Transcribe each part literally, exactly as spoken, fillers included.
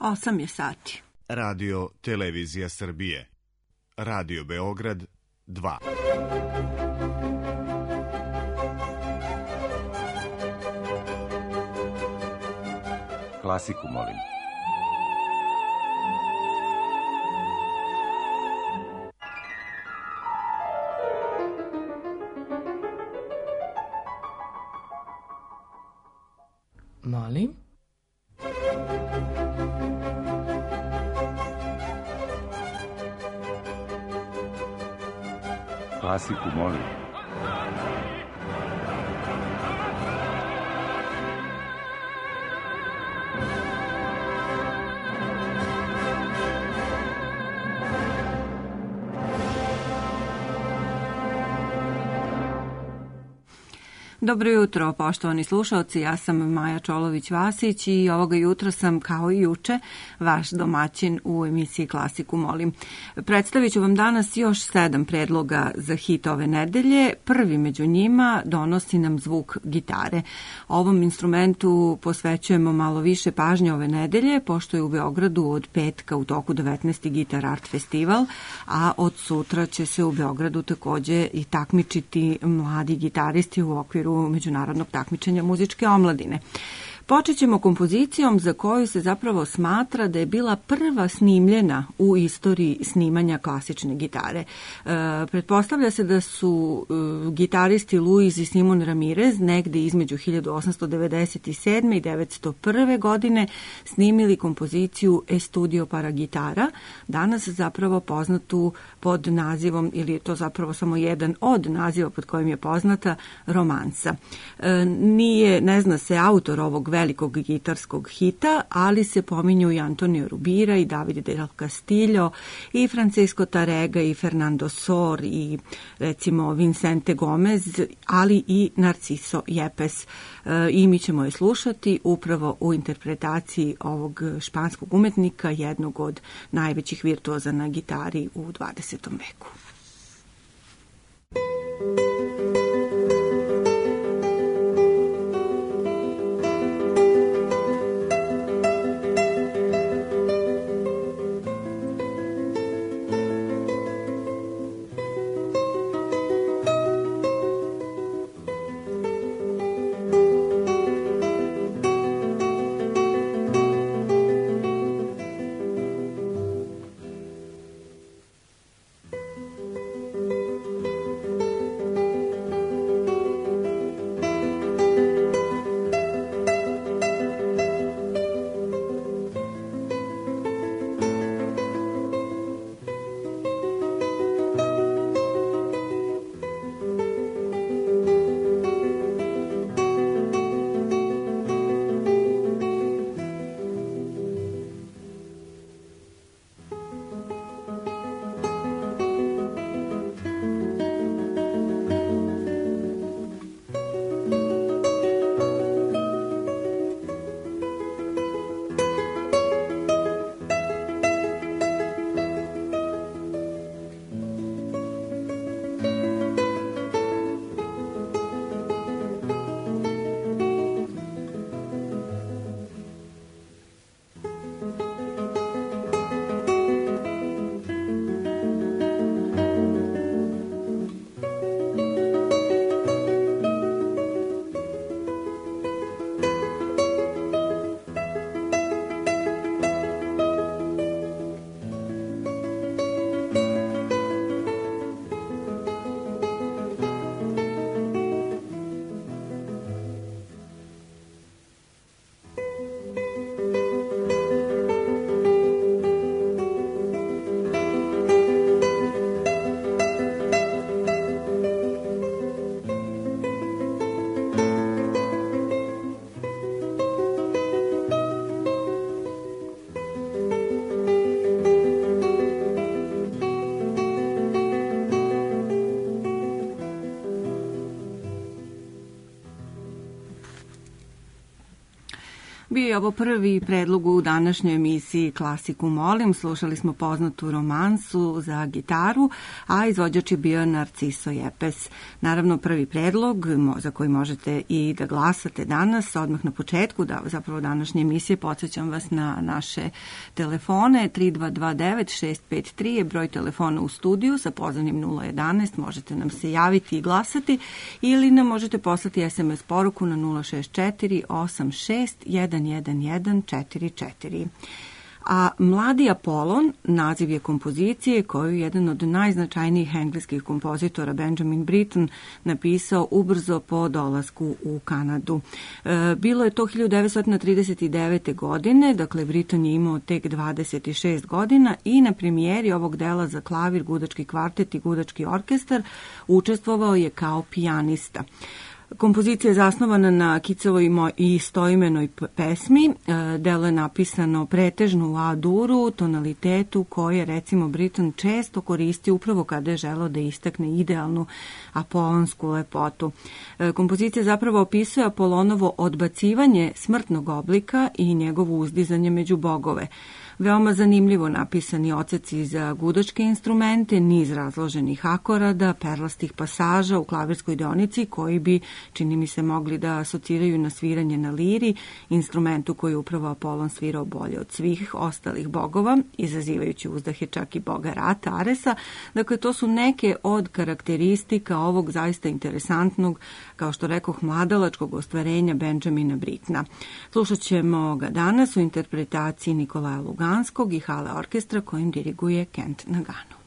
osam je sati. Radio Televizija Srbije. Radio Beograd dva. Klasiku, molim. Molim? Klasiku, molim. Dobro jutro, poštovani slušalci, ja sam Maja Čolović-Vasić i ovoga jutra sam, kao i juče, vaš domaćin u emisiji Klasiku molim. Predstavit ću vam danas još sedam predloga za hit ove nedelje. Prvi među njima donosi nam zvuk gitare. Ovom instrumentu posvećujemo malo više pažnje ove nedelje, pošto je u Beogradu od petka u toku devetnaesti Guitar Art Festival, a od sutra će se u Beogradu takođe i takmičiti mladi gitaristi u okviru međunarodnog takmičenja muzičke omladine. Počet ćemo kompozicijom za koju se zapravo smatra da je bila prva snimljena u istoriji snimanja klasične gitare. E, pretpostavlja se da su e, gitaristi Luis i Simon Ramirez negde između hiljadu osamsto devedeset sedme i devetsto prve godine snimili kompoziciju Estudio para gitara, danas zapravo poznatu pod nazivom, ili je to zapravo samo jedan od naziva pod kojim je poznata, Romansa. E, nije, ne zna se autor ovog velikog gitarskog hita, ali se pominju i Antonio Rubira i David del Castillo i Francesco Tarrega i Fernando Sor i recimo Vicente Gomez, ali i Narciso Yepes. E, I mi ćemo je slušati upravo u interpretaciji ovog španskog umetnika, jednog od najvećih virtuoza na gitari u dvadesetom veku. Bio je ovo prvi predlog u današnjoj emisiji Klasiku molim. Slušali smo poznatu romansu za gitaru, a izvođač je bio Narciso Yepes. Naravno, prvi predlog za koji možete i da glasate danas, odmah na početku, da zapravo današnje emisije, podsjećam vas na naše telefone. tri dva dva devet šest pet tri je broj telefona u studiju sa pozivnim nula jedanaest. Možete nam se javiti i glasati ili nam možete poslati es em es poruku na nula šest četiri osam šest jedan jedan jedan četiri četiri. A Mladi Apolon naziv je kompozicije koju je jedan od najznačajnijih engleskih kompozitora Benjamin Britten napisao ubrzo po dolasku u Kanadu. E, bilo je to hiljadu devetsto trideset devete. godine, dakle Britten je imao tek dvadeset šest godina i na premijeri ovog dela za klavir, gudački kvartet i gudački orkestar učestvovao je kao pijanista. Kompozicija je zasnovana na Kicevoj i stoimenoj pesmi. Delo je napisano pretežno u A-duru, tonalitetu koji je, recimo, Britten često koristio upravo kada je želeo da istakne idealnu apolonsku lepotu. Kompozicija zapravo opisuje Apolonovo odbacivanje smrtnog oblika i njegovo uzdizanje među bogove. Veoma zanimljivo napisani odseci za gudačke instrumente, niz razloženih akorada, perlastih pasaža u klavirskoj deonici koji bi, čini mi se, mogli da asociraju na sviranje na liri, instrumentu koji je upravo Apolon svirao bolje od svih ostalih bogova, izazivajući uzdahe čak i boga Rata, Aresa. Dakle, to su neke od karakteristika ovog zaista interesantnog, kao što rekoh, mladalačkog ostvarenja Benjamina Brittena. Slušat ćemo ga danas u interpretaciji Nikolaja Luganskog i Hale orkestra kojim diriguje Kent Nagano.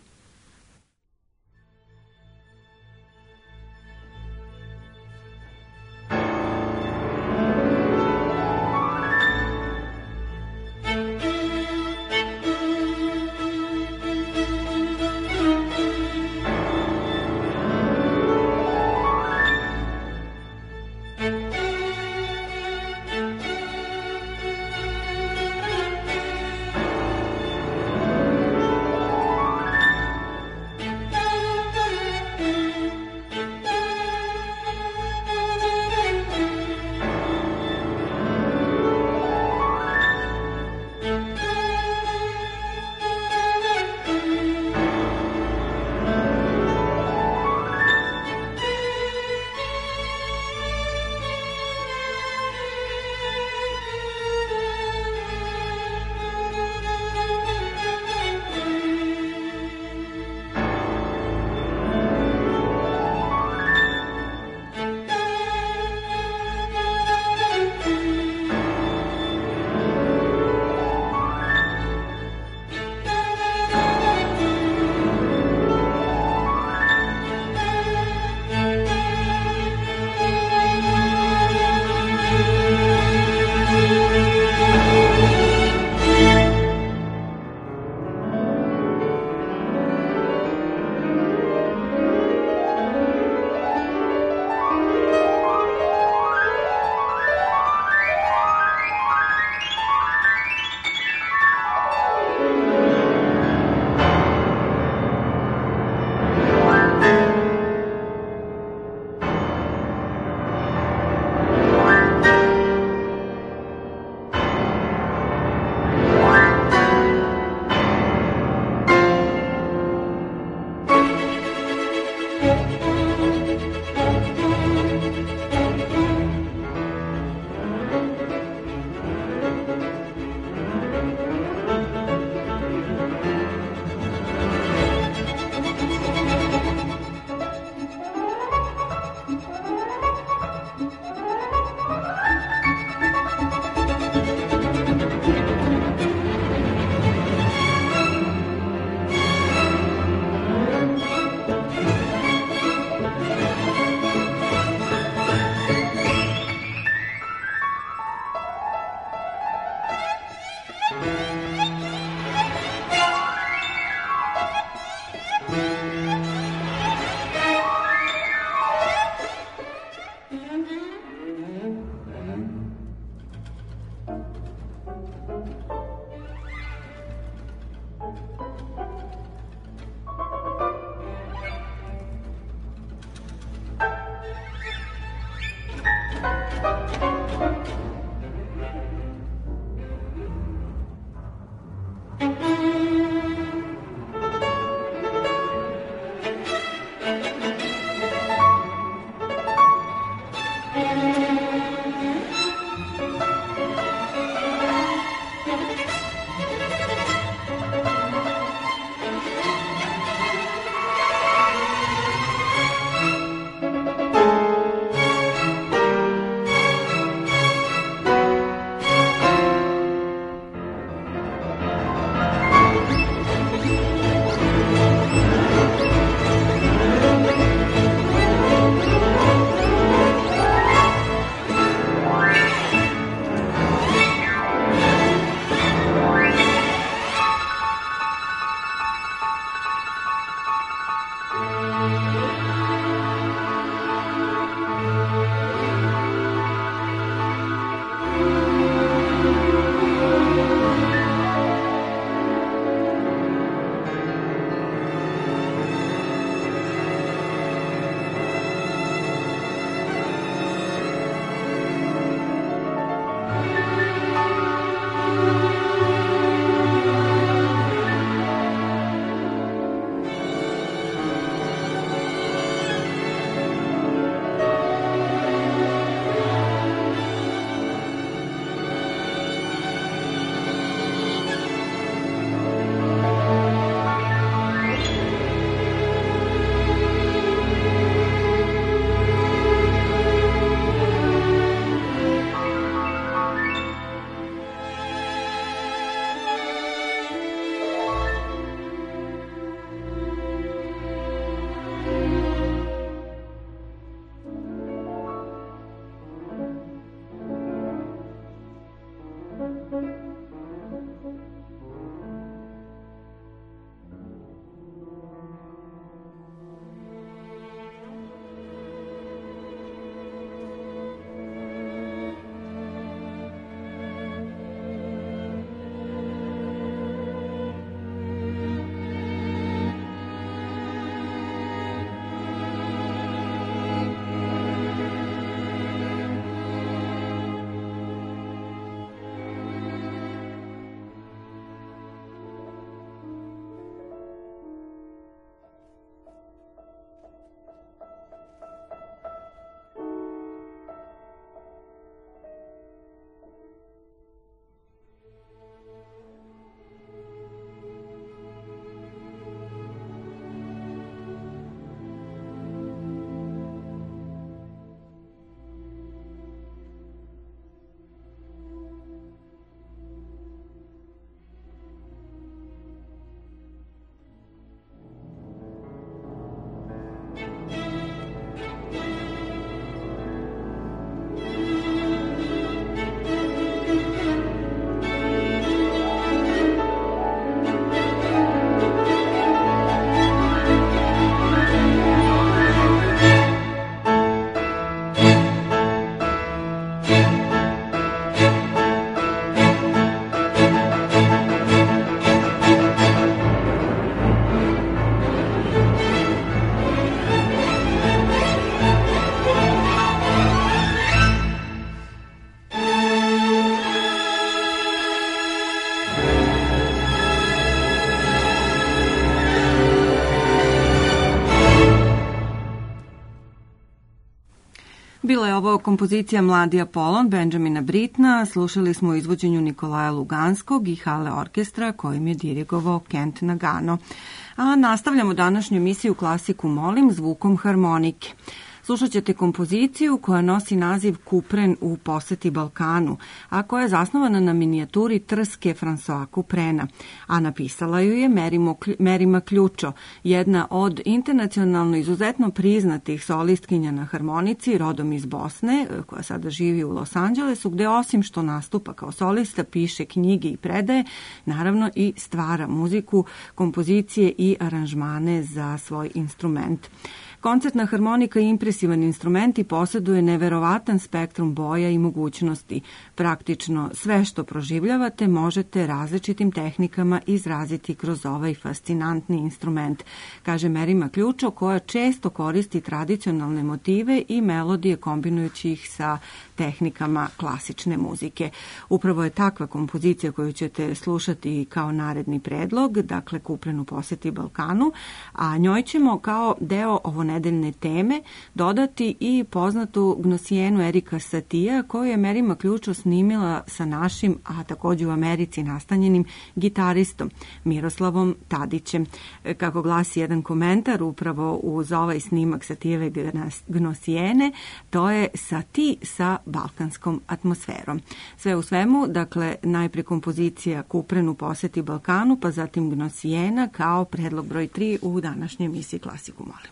Dakle, ovo je kompozicija Mladi Apolon Benjamina Brittna. Slušali smo u izvođenju Nikolaja Luganskog i Hale orkestra kojim je dirigovao Kent Nagano. A nastavljamo današnju emisiju Klasiku molim zvukom harmonike. Slušat ćete kompoziciju koja nosi naziv Kupren u poseti Balkanu, a koja je zasnovana na minijaturi Trske Francoa Kuprena, a napisala ju je Merima Ključo, jedna od internacionalno izuzetno priznatih solistkinja na harmonici, rodom iz Bosne, koja sada živi u Los Angelesu, gde osim što nastupa kao solista, piše knjige i predaje, naravno i stvara muziku, kompozicije i aranžmane za svoj instrument. Koncertna harmonika je impresivan instrument i posjeduje neverovatan spektrum boja i mogućnosti. Praktično sve što proživljavate možete različitim tehnikama izraziti kroz ovaj fascinantni instrument, kaže Merima Ključo, koja često koristi tradicionalne motive i melodije kombinujući ih sa tehnikama klasične muzike. Upravo je takva kompozicija koju ćete slušati kao naredni predlog, dakle Kupren u poseti Balkanu, a njoj ćemo kao deo ovo nedeljne teme dodati i poznatu gnosijenu Erika Satija, koju je Merima Ključo snimila sa našim, a takođe u Americi nastanjenim gitaristom Miroslavom Tadićem. Kako glasi jedan komentar upravo uz ovaj snimak Satijeve gnosijene, to je Sati sa balkanskom atmosferom. Sve u svemu, dakle, najpre kompozicija Kupren u poseti Balkanu, pa zatim gnosijena kao predlog broj tri u današnjoj emisiji Klasiku molim.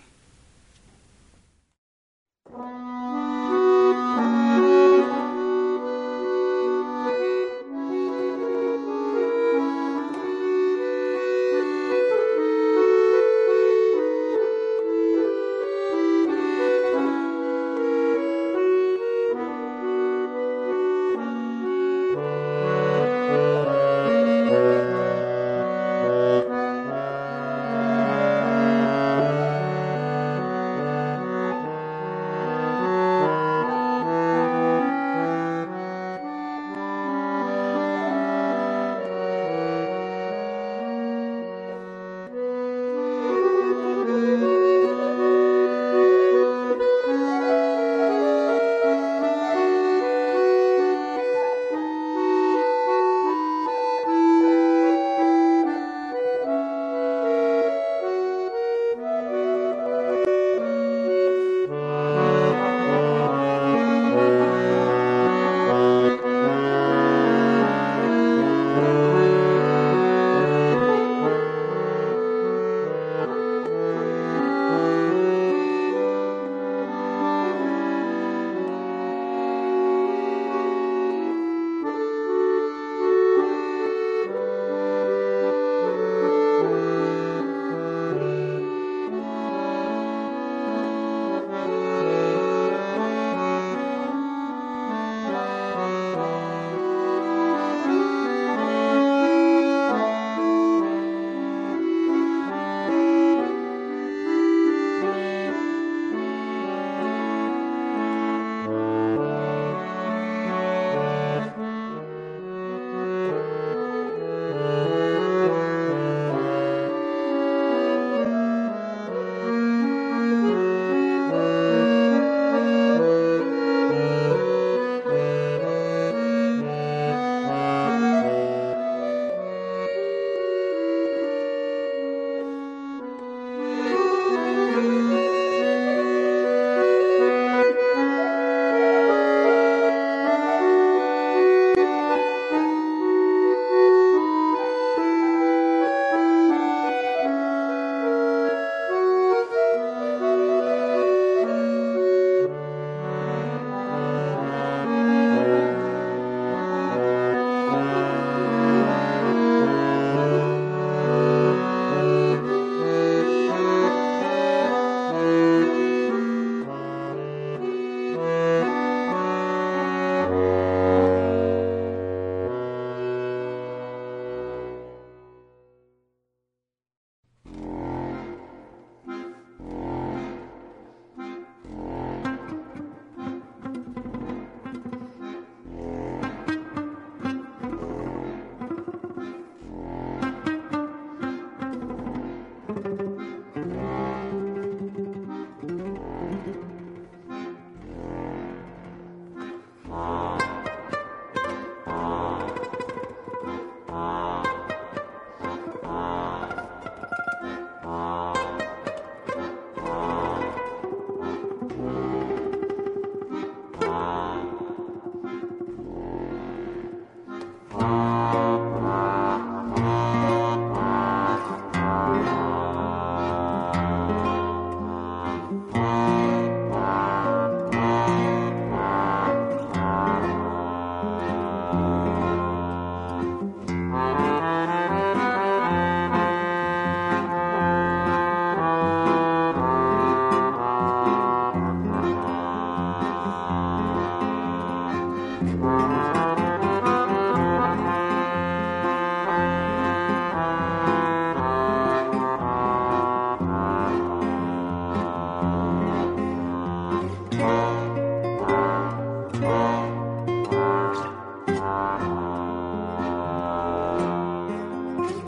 Thank you.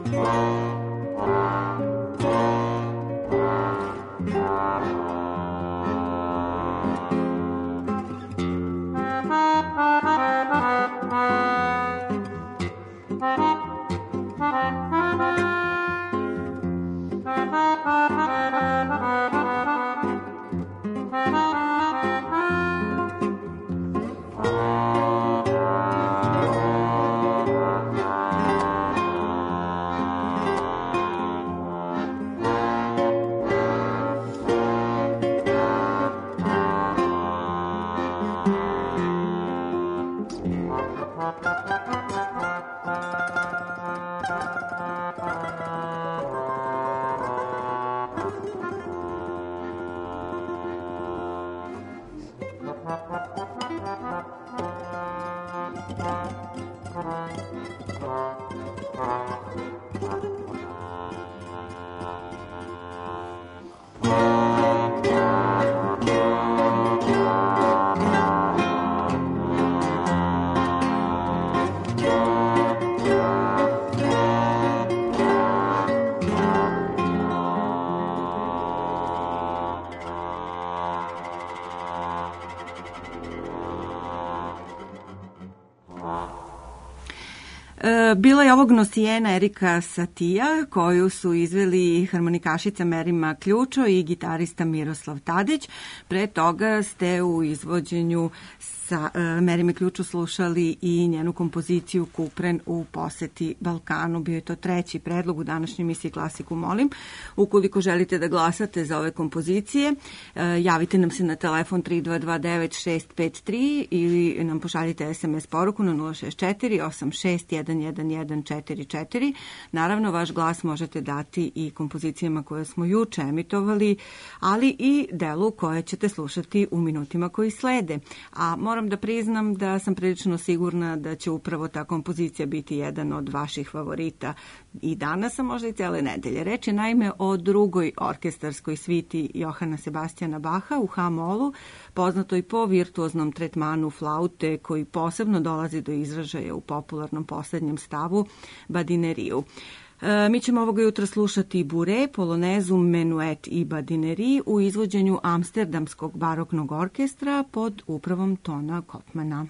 Bila je ovog Nosijena Erika Satija, koju su izveli harmonikašica Merima Ključo i gitarista Miroslav Tadić. Pre toga ste u izvođenju sa uh, Merime Ključo slušali i njenu kompoziciju Kupren u poseti Balkanu. Bio je to treći predlog u današnjoj emisiji Klasiku molim. Ukoliko želite da glasate za ove kompozicije, uh, javite nam se na telefon tri dva dva devet šest pet tri ili nam pošaljite es em es poruku na nula šest četiri osam šest jedan jedan jedan četiri četiri. Naravno, vaš glas možete dati i kompozicijama koje smo juče emitovali, ali i delu koje ćete slušati u minutima koji slede. A moram da priznam da sam prilično sigurna da će upravo ta kompozicija biti jedan od vaših favorita i danas, a možda i cele nedelje. Reč je naime o drugoj orkestarskoj sviti Johana Sebastijana Baha u ha-molu, poznatoj po virtuoznom tretmanu flaute koji posebno dolazi do izražaja u popularnom poslednjem stavu Badineriju. E, mi ćemo ovoga jutra slušati Bure, Polonezu, Menuet i Badineri u izvođenju Amsterdamskog baroknog orkestra pod upravom Tona Kopmana.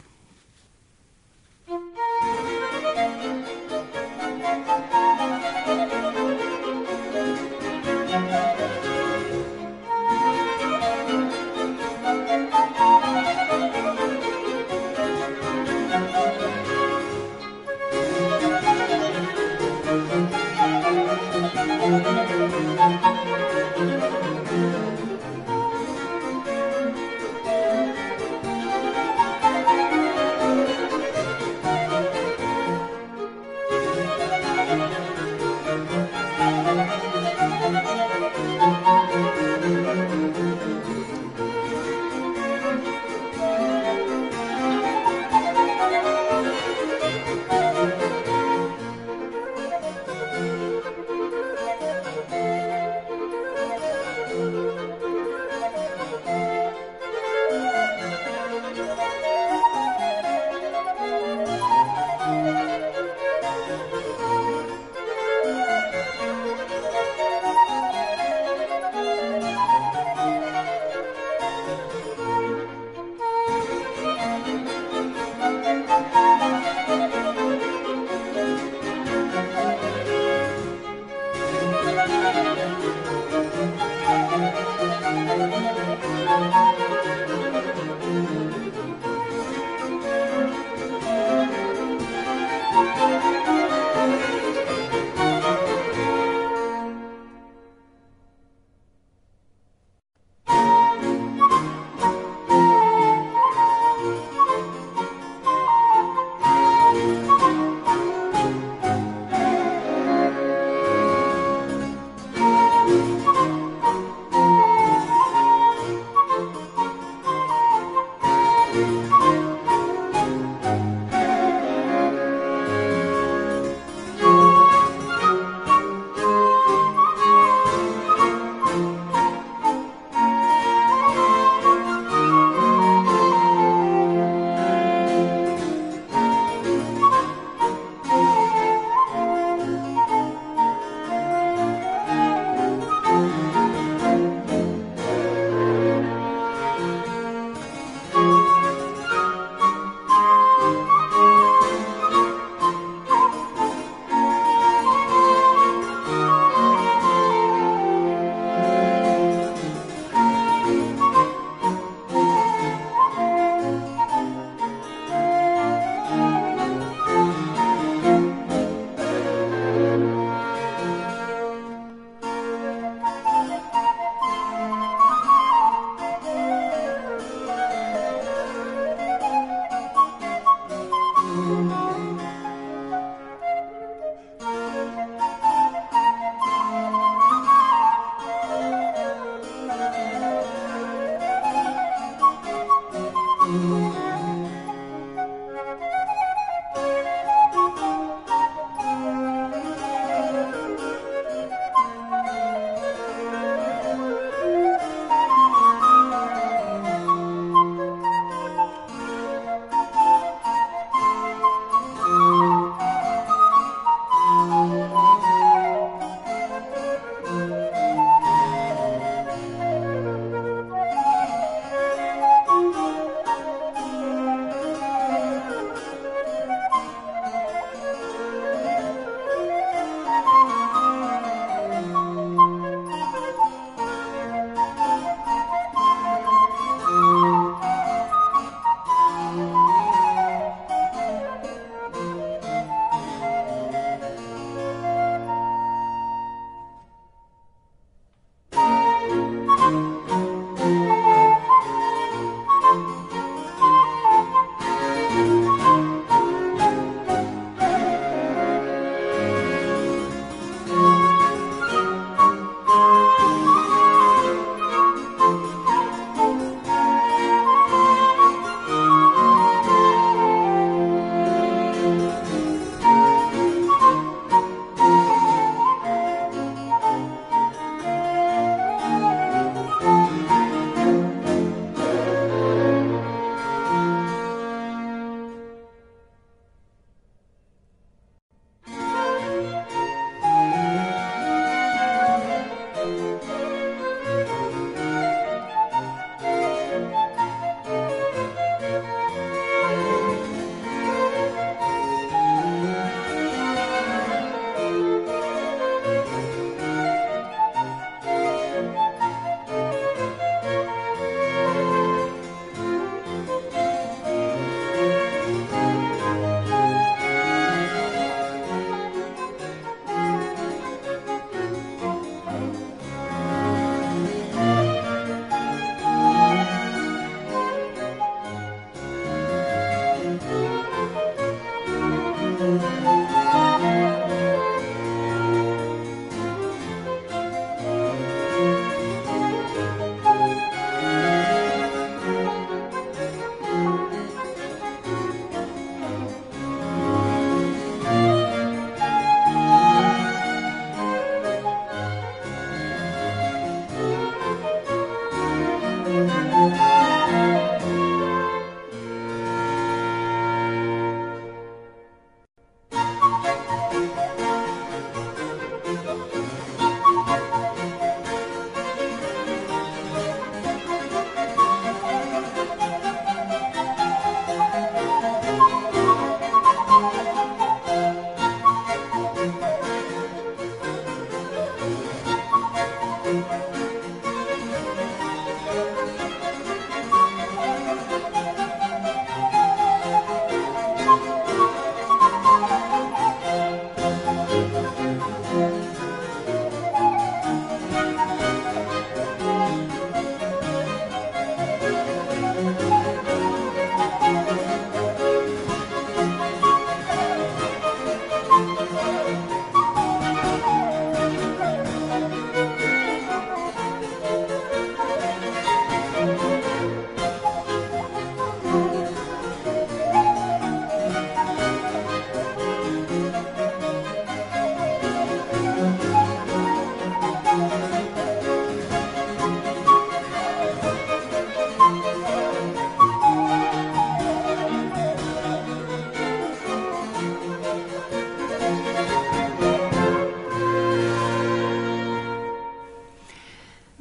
Thank you.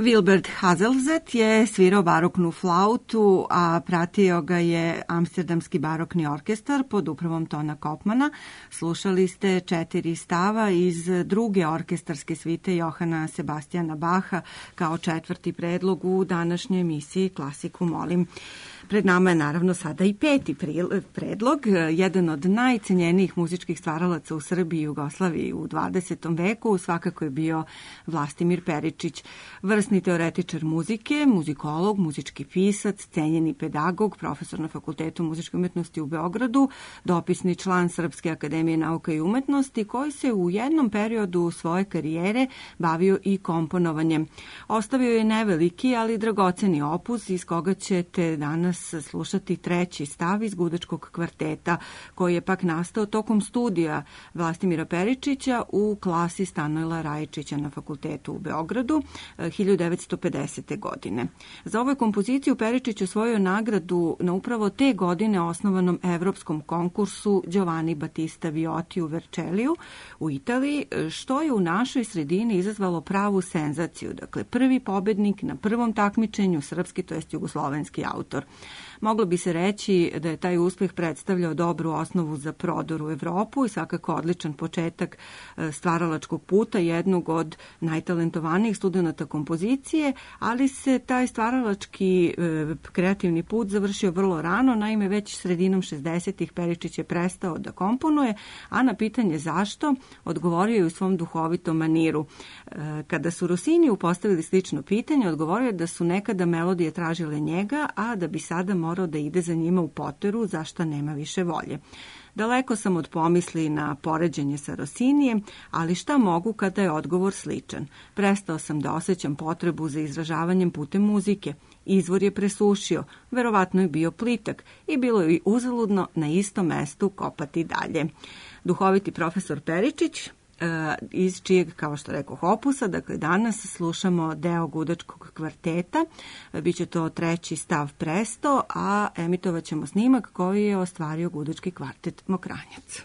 Wilbert Hazelzet je svirao baroknu flautu, a pratio ga je Amsterdamski barokni orkestar pod upravom Tona Kopmana. Slušali ste četiri stava iz druge orkestarske svite Johana Sebastijana Baha kao četvrti predlog u današnjoj emisiji Klasiku molim. Pred nama je naravno sada i peti predlog, jedan od najcenjenijih muzičkih stvaralaca u Srbiji i Jugoslaviji u dvadesetom veku, svakako je bio Vlastimir Peričić, vrsni teoretičar muzike, muzikolog, muzički pisac, cenjeni pedagog, profesor na Fakultetu muzičke umetnosti u Beogradu, dopisni član Srpske akademije nauka i umetnosti, koji se u jednom periodu svoje karijere bavio i komponovanjem. Ostavio je neveliki, ali dragoceni opus iz koga ćete danas slušati treći stav iz Gudačkog kvarteta, koji je pak nastao tokom studija Vlastimira Peričića u klasi Stanojla Rajičića na Fakultetu u Beogradu hiljadu devetsto pedesete. godine. Za ovu kompoziciju Peričić osvojio nagradu na upravo te godine osnovanom evropskom konkursu Giovanni Battista Viotti u Verčeliju u Italiji, što je u našoj sredini izazvalo pravu senzaciju. Dakle, prvi pobednik na prvom takmičenju, srpski, to jest jugoslovenski autor. Moglo bi se reći da je taj uspeh predstavljao dobru osnovu za prodor u Evropu i svakako odličan početak stvaralačkog puta jednog od najtalentovanijih studenata kompozicije, ali se taj stvaralački kreativni put završio vrlo rano, naime već sredinom šezdesetih Peričić je prestao da komponuje, a na pitanje zašto odgovorio je u svom duhovitom maniru. Kada su Rossiniju postavili slično pitanje, odgovorio je da su nekada melodije tražile njega, a da bi sada morao da ide za njima u poteru, za šta nema više volje. Daleko sam od pomisli na poređenje sa Rossinijem, ali šta mogu kada je odgovor sličan? Prestao sam da osjećam potrebu za izražavanjem putem muzike. Izvor je presušio, verovatno je bio plitak i bilo je uzaludno na istom mestu kopati dalje. Duhoviti profesor Peričić, iz čijeg, kao što rekao, opusa, dakle danas slušamo deo Gudačkog kvarteta, biće to treći stav Presto, a emitovat ćemo snimak koji je ostvario Gudački kvartet Mokranjac.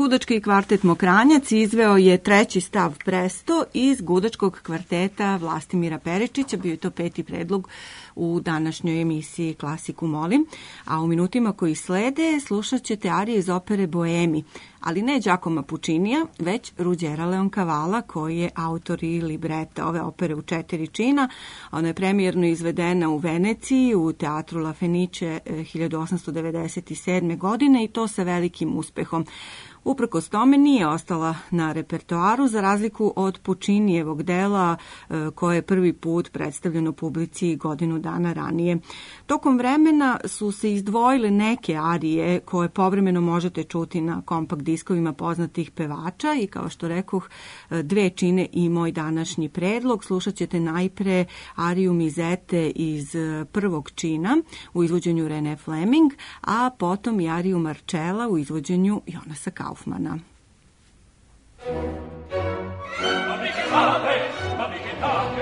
Gudački kvartet Mokranjac izveo je treći stav Presto iz gudačkog kvarteta Vlastimira Peričića. Bio je to peti predlog u današnjoj emisiji Klasiku molim. A u minutima koji slede slušat ćete arije iz opere Boemi, ali ne Giacomo Puccinija, već Ruggera Leoncavala, koji je autor i libreta ove opere u četiri čina. Ona je premijerno izvedena u Veneciji u teatru La Fenice hiljadu osamsto devedeset sedme. godine i to sa velikim uspehom. Uprkos tome nije ostala na repertoaru, za razliku od Puccinijevog dela koje je prvi put predstavljeno publici godinu dana ranije. Tokom vremena su se izdvojile neke arije koje povremeno možete čuti na kompakt diskovima poznatih pevača i kao što rekoh, dve čine i moj današnji predlog. Slušat ćete najpre ariju Mizete iz prvog čina u izvođenju René Fleming, a potom i ariju Marcella u izvođenju Jonasa Kaufmana. Ma vi che fate? Ma vi che fate?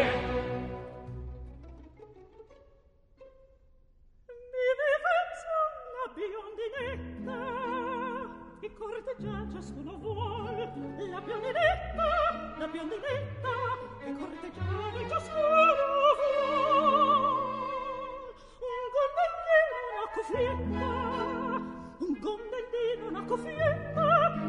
Mi pensa una biondinetta che corteggia ciascuno vuol. La biondinetta, la biondinetta che corteggiare ciascuno vuol. Un gondellino, una cuffietta, un gondellino, una cuffietta.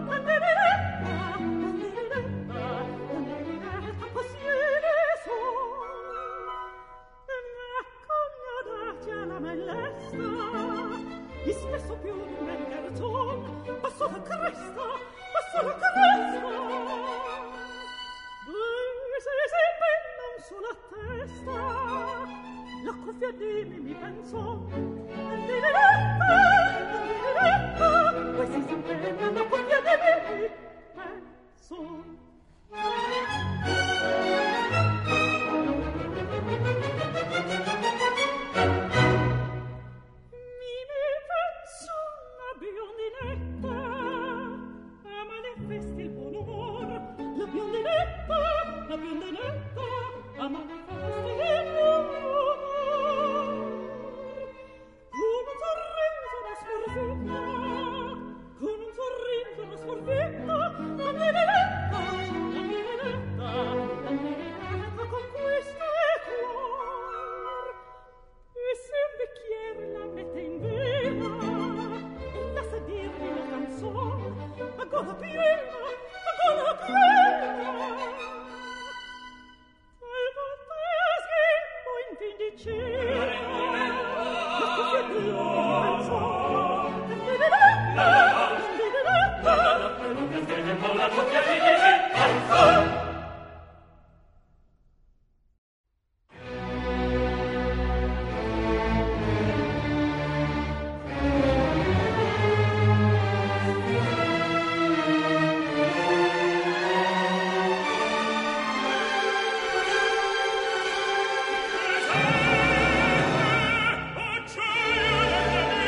La cuffia di me mi penso, poi si s'impenna la cuffia di me mi penso. Mi mi penso una biondinetta, a manifesti il buon umor, la biondinetta, la biondinetta, a manifesti il buon umor. Con un sorriso da sforvita, con un sorriso da sforvita, la biondinetta, la biondinetta, la biondinetta conquista il cuor. E se un bicchiere la mette in vena e la sa dirgli la canzone a gola piena, a gola piena, e volta sghimbo in fin di cena la cuffia di me mi penso, la cuffia di me mi penso.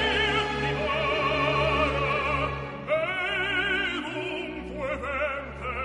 Vente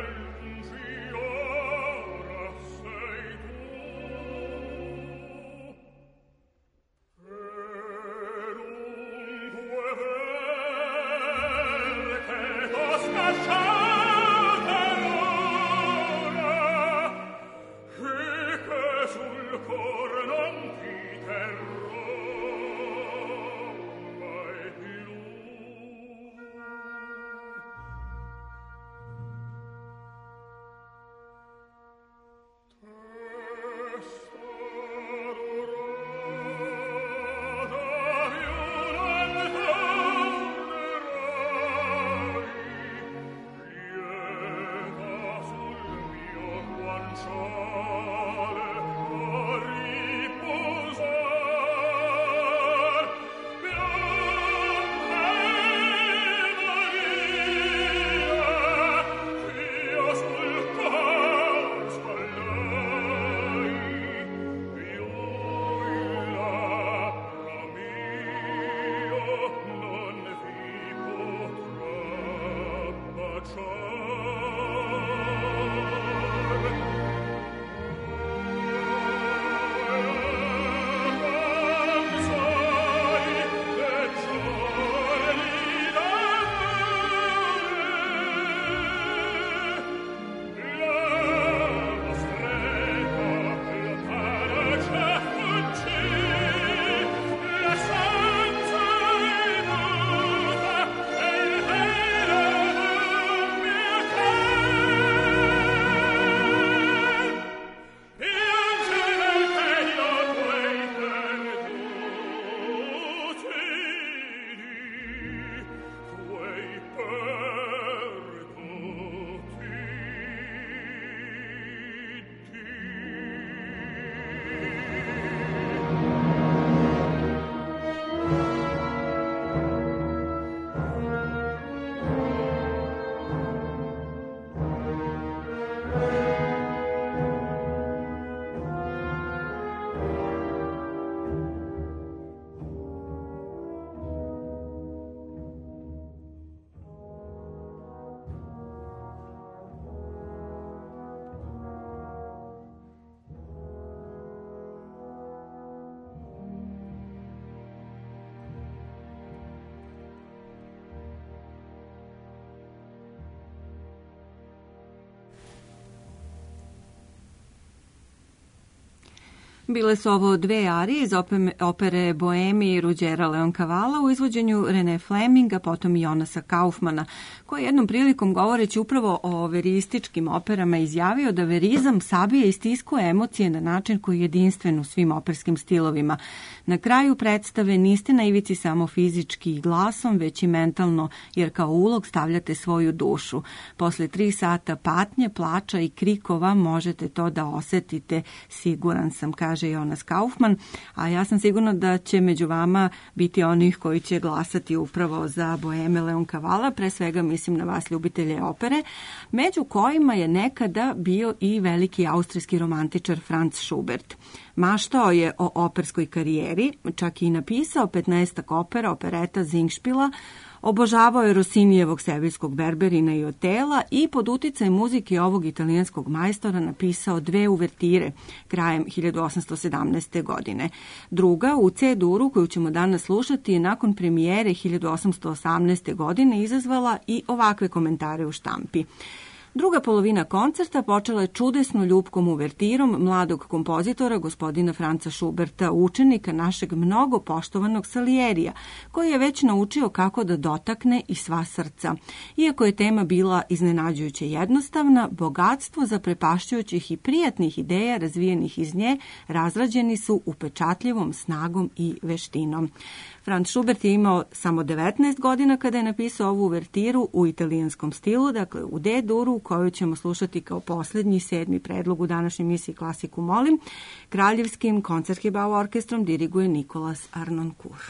Bile su ovo dve arije iz opere Boemi Ruđera Leoncavala u izvođenju René Fleminga, potom i Jonasa Kaufmana, koji je jednom prilikom govoreći upravo o verističkim operama izjavio da verizam sabije i stiskuje emocije na način koji je jedinstven u svim operskim stilovima. Na kraju predstave niste na ivici samo fizički i glasom, već i mentalno, jer kao ulog stavljate svoju dušu. Posle tri sata patnje, plača i krikova možete to da osetite, siguran sam, kaže Jonas Kaufman, a ja sam sigurna da će među vama biti onih koji će glasati upravo za Boeme Leoncavala, pre svega mislim na vas ljubitelje opere, među kojima je nekada bio i veliki austrijski romantičar Franz Schubert. Maštao je o operskoj karijeri, čak i napisao petnaestak opera, opereta, zingšpila, obožavao je Rossinijevog Seviljskog Berberina i Otela i pod uticaj muzike ovog italijanskog majstora napisao dve uvertire krajem hiljadu osamsto sedamnaeste. godine. Druga, u C-duru, koju ćemo danas slušati, je nakon premijere hiljadu osamsto osamnaeste. godine izazvala i ovakve komentare u štampi. Druga polovina koncerta počela je čudesno ljubkom uvertirom mladog kompozitora gospodina Franca Schuberta, učenika našeg mnogo poštovanog Salierija, koji je već naučio kako da dotakne i sva srca. Iako je tema bila iznenađujuće jednostavna, bogatstvo zaprepašćujućih i prijatnih ideja razvijenih iz nje razrađeni su upečatljivom snagom i veštinom. Franz Schubert je imao samo devetnaest godina kada je napisao ovu uvertiru u italijanskom stilu, dakle u D-duru, koju ćemo slušati kao posljednji, sedmi predlog u današnjoj emisiji Klasiku molim. Kraljevskim Koncertgebau orkestrom diriguje Nicolas Harnoncourt.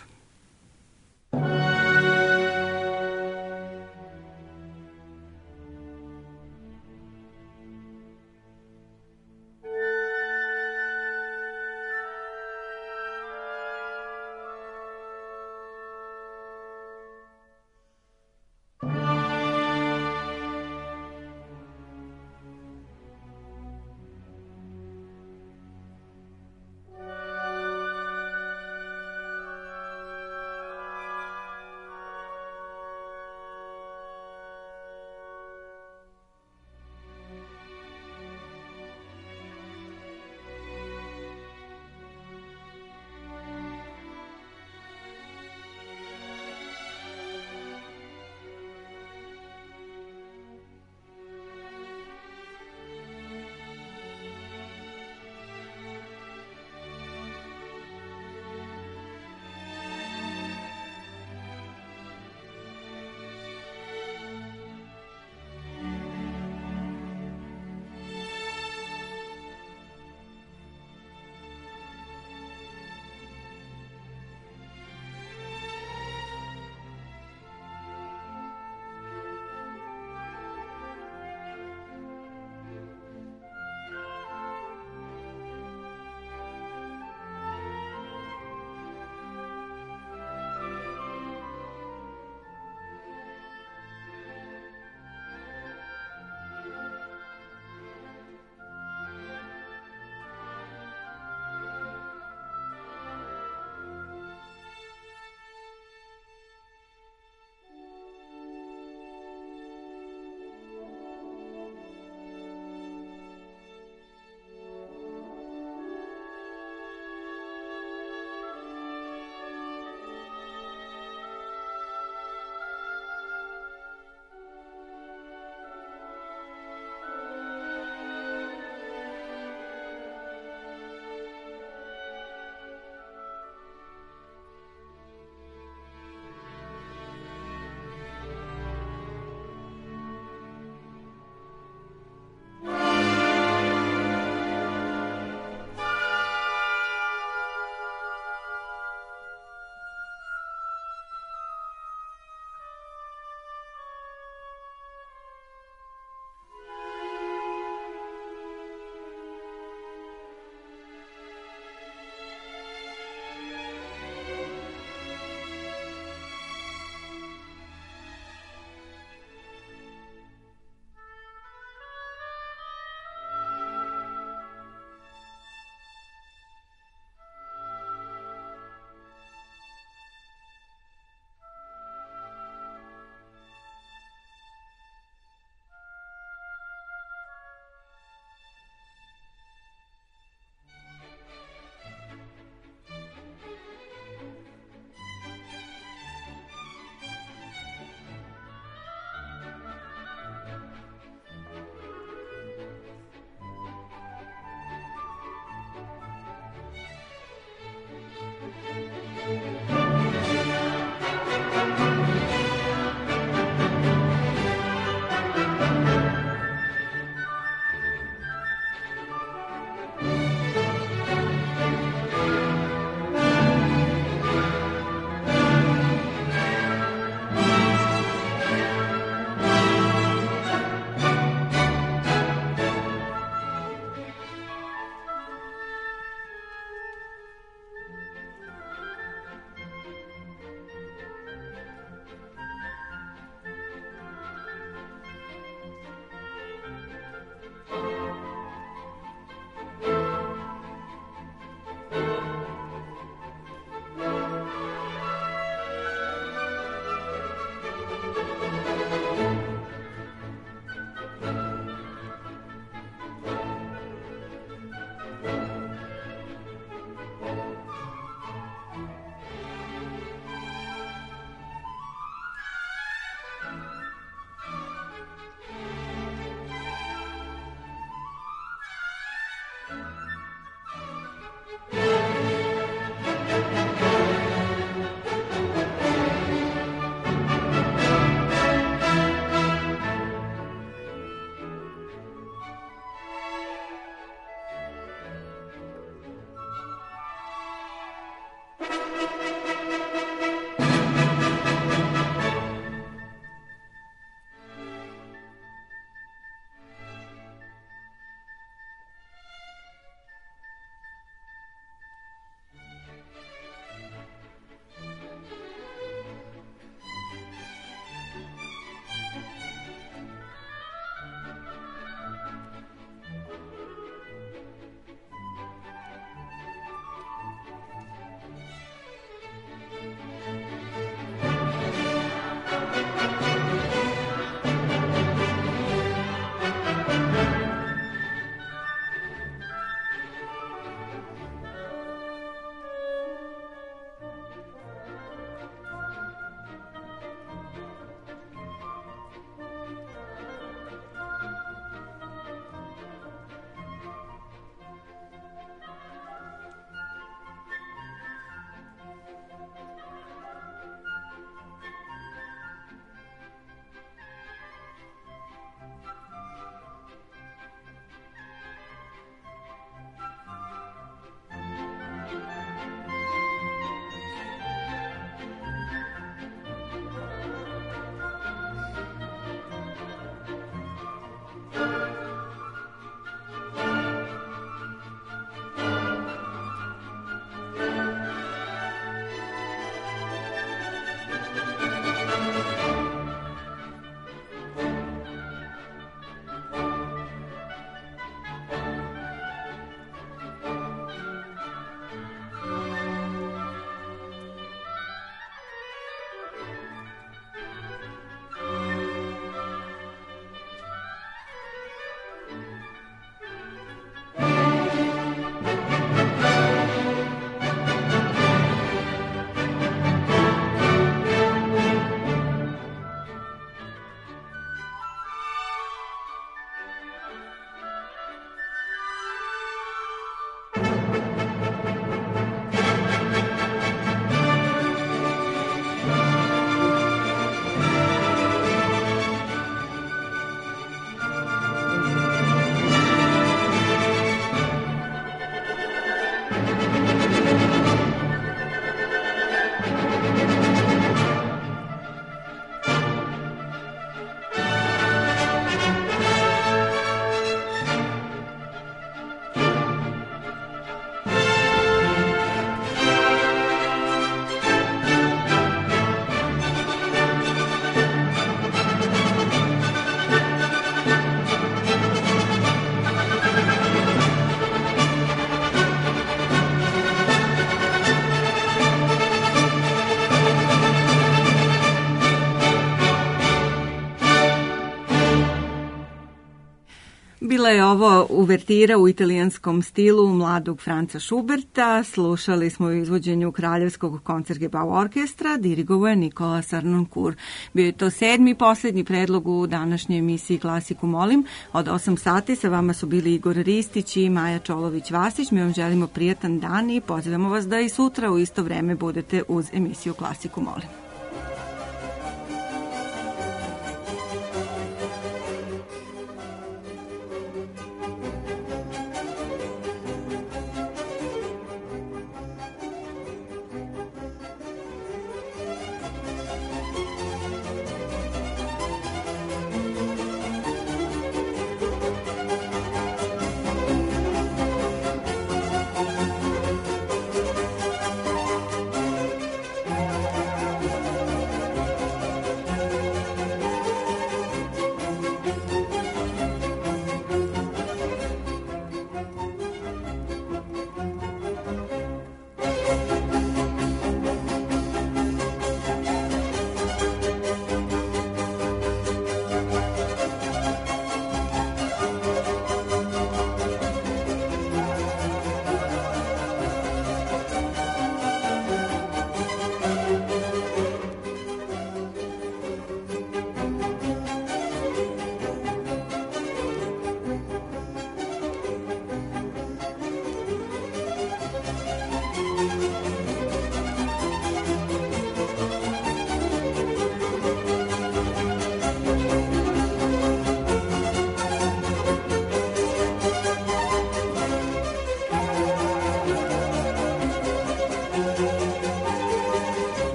Bila je ovo uvertira u italijanskom stilu mladog Franca Schuberta. Slušali smo u izvođenju Kraljevskog koncertgebau orkestra, dirigovao je Nikola Sarnoncourt. Bio je to sedmi i posljednji predlog u današnjoj emisiji Klasiku molim. Od osam sati sa vama su bili Igor Ristić i Maja Čolović-Vasić. Mi vam želimo prijatan dan i pozivamo vas da i sutra u isto vreme budete uz emisiju Klasiku molim.